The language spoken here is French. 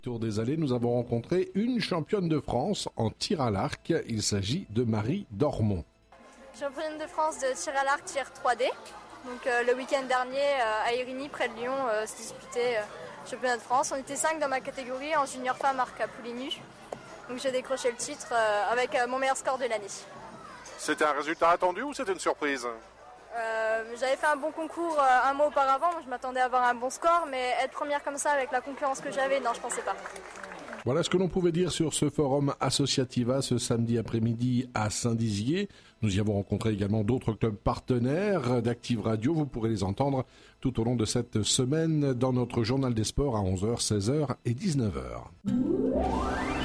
Tour des allées, nous avons rencontré une championne de France en tir à l'arc. Il s'agit de Marie Dormont. Championne de France de tir à l'arc, tir 3D. Donc le week-end dernier à Irigny, près de Lyon, se disputait championnat de France. On était 5 dans ma catégorie en junior femme arc à poulie nue. Donc j'ai décroché le titre avec mon meilleur score de l'année. C'était un résultat attendu ou c'était une surprise ? J'avais fait un bon concours un mois auparavant, je m'attendais à avoir un bon score, mais être première comme ça avec la concurrence que j'avais, non, je pensais pas. Voilà ce que l'on pouvait dire sur ce forum Associativa ce samedi après-midi à Saint-Dizier. Nous y avons rencontré également d'autres clubs partenaires d'Active Radio. Vous pourrez les entendre tout au long de cette semaine dans notre journal des sports à 11h, 16h et 19h.